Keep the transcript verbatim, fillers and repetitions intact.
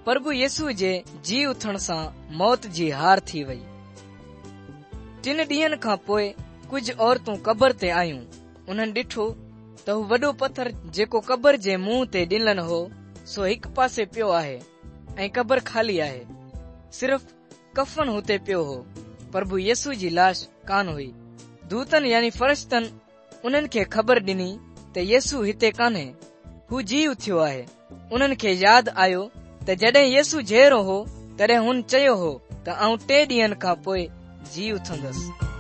प्रभु येसु जे जी उथण सां मौत जी हार थी वई। टिन ॾींहनि खां पोइ कुझु औरतूं कबर ते आयूं। उन्हनि ॾिठो त हू वॾो पत्थर जेको कबर जे मुंहं ते ॾिनल हो सो हिकु पासे पियो आहे ऐं कबर खाली आहे। सिर्फ़ कफन हुते पियो हो। प्रभु येसु जी लाश कान हुई। दूतन यानी फरिश्तन उन्हनि खे ख़बर ॾिनी त येसु हिते कान्हे, हू जी उथियो आहे। उन्हनि खे यादि आयो त जॾहिं येसु जहिड़ो हो तॾहिं हुन चयो हो त आऊं टे ॾींहनि खां पोइ जी उथंदसि।